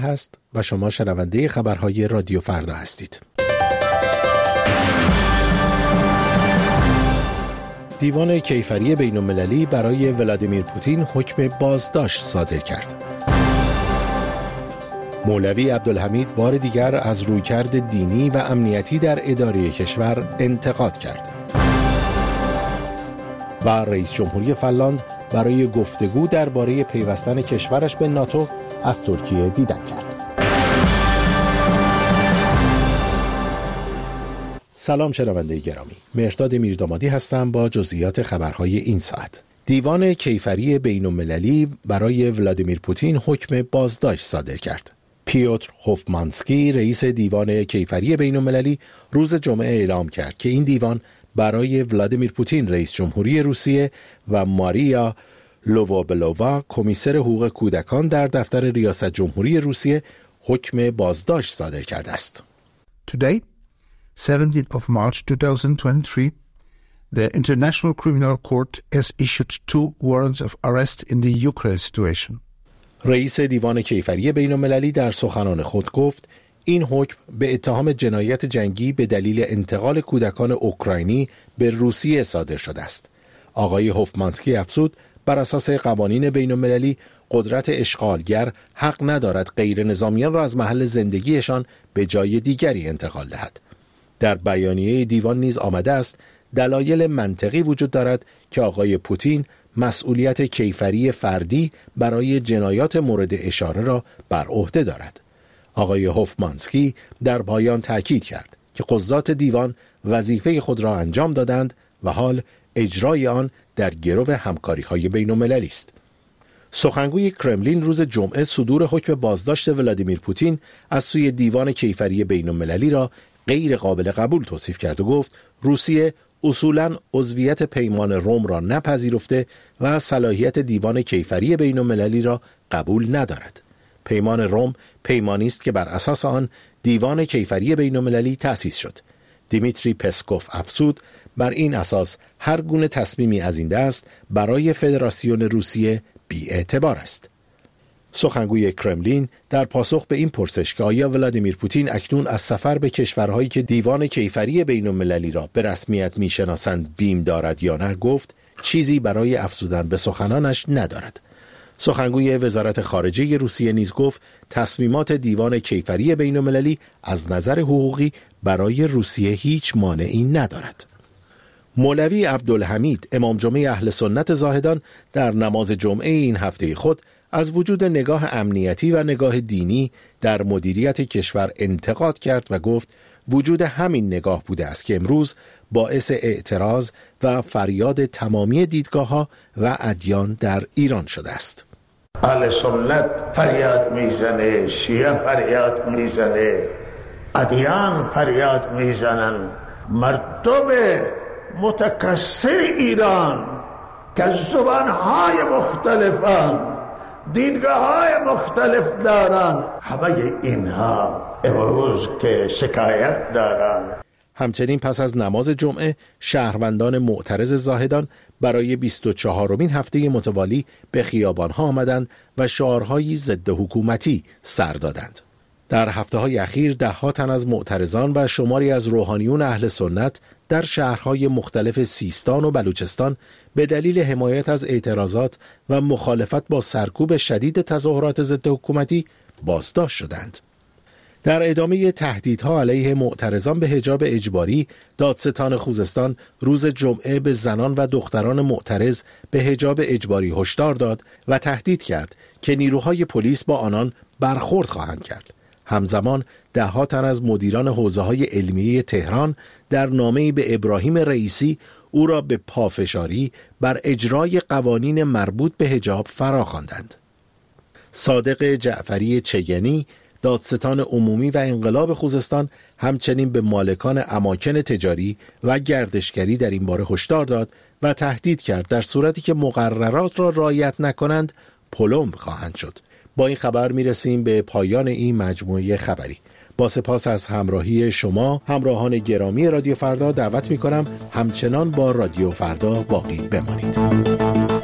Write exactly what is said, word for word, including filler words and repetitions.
هست و شما شنونده خبرهای رادیو فردا هستید. دیوان کیفری بین‌المللی برای ولادیمیر پوتین حکم بازداشت صادر کرد. مولوی عبدالحمید بار دیگر از رویکرد دینی و امنیتی در اداره کشور انتقاد کرد. و رئیس جمهوری فنلاند برای گفتگو درباره پیوستن کشورش به ناتو از ترکیه دیدن کرد. سلام شنونده گرامی، مهرداد میردامادی هستم با جزئیات خبرهای این ساعت. دیوان کیفری بین‌المللی برای ولادیمیر پوتین حکم بازداشت صادر کرد. پیوتر هوفمانسکی رئیس دیوان کیفری بین‌المللی روز جمعه اعلام کرد که این دیوان برای ولادیمیر پوتین رئیس جمهوری روسیه و ماریا لووبلووا کمیسر حقوق کودکان در دفتر ریاست جمهوری روسیه حکم بازداشت صادر کرده است. Today, seventeenth of March twenty twenty-three, the International Criminal Court has issued two warrants of arrest in the Ukraine situation. رئیس دیوان کیفری بین‌المللی در سخنان خود گفت این حکم به اتهام جنایت جنگی به دلیل انتقال کودکان اوکراینی به روسیه صادر شده است. آقای هوفمانسکی افزود بر اساس قوانین بین‌المللی قدرت اشغالگر حق ندارد غیر نظامیان را از محل زندگیشان به جای دیگری انتقال دهد. در بیانیه دیوان نیز آمده است دلایل منطقی وجود دارد که آقای پوتین مسئولیت کیفری فردی برای جنایات مورد اشاره را بر عهده دارد. آقای هوفمانسکی در پایان تاکید کرد که قضات دیوان وظیفه خود را انجام دادند و حال اجرای آن در گرو همکاری‌های بین‌المللی است. سخنگوی کرملین روز جمعه صدور حکم بازداشت ولادیمیر پوتین از سوی دیوان کیفری بین‌المللی را غیر قابل قبول توصیف کرد و گفت روسیه اصولاً عضویت پیمان روم را نپذیرفته و صلاحیت دیوان کیفری بین‌المللی را قبول ندارد. پیمان روم پیمانی است که بر اساس آن دیوان کیفری بین‌المللی تأسیس شد. دیمیتری پسکوف افزود بر این اساس هر گونه تصمیمی از این دست برای فدراسیون روسیه بی‌اعتبار است. سخنگوی کرملین در پاسخ به این پرسش که آیا ولادیمیر پوتین اکنون از سفر به کشورهایی که دیوان کیفری بین‌المللی را به رسمیت میشناسند بیم دارد یا نه گفت چیزی برای افزودن به سخنانش ندارد. سخنگوی وزارت خارجه روسیه نیز گفت تصمیمات دیوان کیفری بین‌المللی از نظر حقوقی برای روسیه هیچ مانعی ندارد. مولوی عبدالحمید امام جمعه اهل سنت زاهدان در نماز جمعه این هفته خود از وجود نگاه امنیتی و نگاه دینی در مدیریت کشور انتقاد کرد و گفت وجود همین نگاه بوده است که امروز باعث اعتراض و فریاد تمامی دیدگاه‌ها و ادیان در ایران شده است. اهل سنت فریاد میزنه، شیعه فریاد میزنه، ادیان فریاد میزنن. مردم متکثر ایران که زبانهای مختلفان، دیدگاه‌های مختلف دارن، همه اینها امروز که شکایت دارن. همچنین پس از نماز جمعه شهروندان معترض زاهدان برای بیست و چهارمین هفته متوالی به خیابان‌ها آمدند و شعارهایی ضد حکومتی سر دادند. در هفته‌های اخیر ده‌ها تن از معترضان و شماری از روحانیون اهل سنت در شهرهای مختلف سیستان و بلوچستان به دلیل حمایت از اعتراضات و مخالفت با سرکوب شدید تظاهرات ضد حکومتی بازداشت شدند. در ادامه تهدیدها علیه معترضان به حجاب اجباری، دادستان خوزستان روز جمعه به زنان و دختران معترض به حجاب اجباری هشدار داد و تهدید کرد که نیروهای پلیس با آنان برخورد خواهند کرد. همزمان ده‌ها تن از مدیران حوزه‌های علمیه تهران در نامه‌ای به ابراهیم رئیسی او را به پافشاری بر اجرای قوانین مربوط به حجاب فراخواندند. صادق جعفری چگنی دادستان عمومی و انقلاب خوزستان همچنین به مالکان اماکن تجاری و گردشگری در این باره هشدار داد و تهدید کرد در صورتی که مقررات را رعایت نکنند پلمب خواهند شد. با این خبر میرسیم به پایان این مجموعه خبری. با سپاس از همراهی شما همراهان گرامی رادیو فردا دعوت میکنم همچنان با رادیو فردا باقی بمانید.